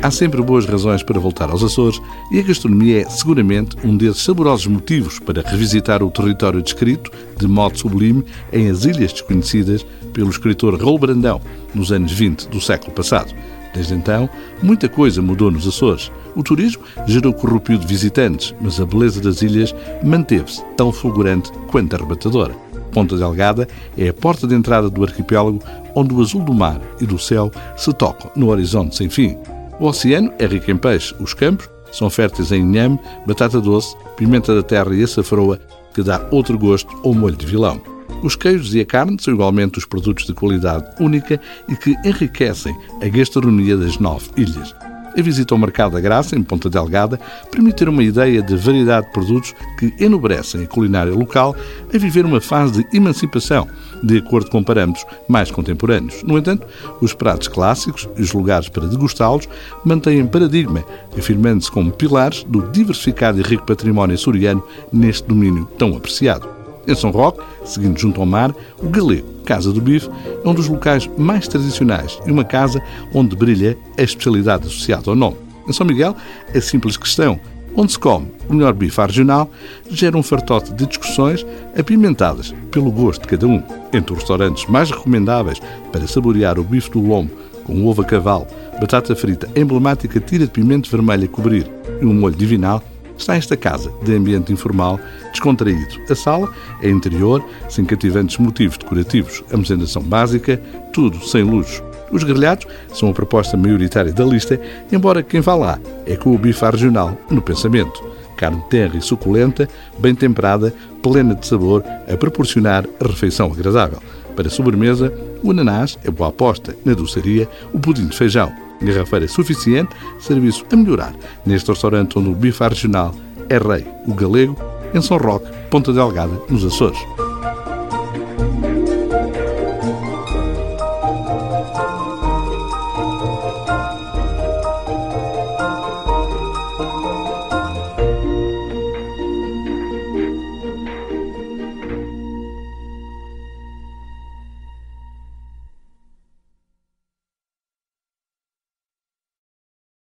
Há sempre boas razões para voltar aos Açores e a gastronomia é seguramente um desses saborosos motivos para revisitar o território descrito, de modo sublime, em As Ilhas Desconhecidas, pelo escritor Raul Brandão, nos anos 20 do século passado. Desde então, muita coisa mudou nos Açores. O turismo gerou corrupio de visitantes, mas a beleza das ilhas manteve-se tão fulgurante quanto arrebatadora. Ponta Delgada é a porta de entrada do arquipélago, onde o azul do mar e do céu se tocam no horizonte sem fim. O oceano é rico em peixe. Os campos são férteis em inhame, batata doce, pimenta da terra e açafroa, que dá outro gosto ao molho de vilão. Os queijos e a carne são igualmente os produtos de qualidade única e que enriquecem a gastronomia das 9 ilhas. A visita ao Mercado da Graça, em Ponta Delgada, permite ter uma ideia de variedade de produtos que enobrecem a culinária local a viver uma fase de emancipação, de acordo com parâmetros mais contemporâneos. No entanto, os pratos clássicos e os lugares para degustá-los mantêm paradigma, afirmando-se como pilares do diversificado e rico património açoriano neste domínio tão apreciado. Em São Roque, seguindo junto ao mar, o Galego, Casa do Bife, é um dos locais mais tradicionais e uma casa onde brilha a especialidade associada ao nome. Em São Miguel, a simples questão, onde se come o melhor bife regional, gera um fartote de discussões apimentadas pelo gosto de cada um. Entre os restaurantes mais recomendáveis para saborear o bife do lombo com ovo a cavalo, batata frita, emblemática tira de pimento vermelho a cobrir e um molho divinal, está esta casa de ambiente informal, descontraído. A sala é interior, sem cativantes motivos decorativos. A mesendação básica, tudo sem luxo. Os grelhados são a proposta maioritária da lista, embora quem vá lá é com o bife regional no pensamento. Carne tenra e suculenta, bem temperada, plena de sabor, a proporcionar a refeição agradável. Para a sobremesa, o ananás é boa aposta. Na doçaria, o pudim de feijão. Garrafeira suficiente, serviço a melhorar neste restaurante onde o bife regional é rei, o Galego, em São Roque, Ponta Delgada, nos Açores.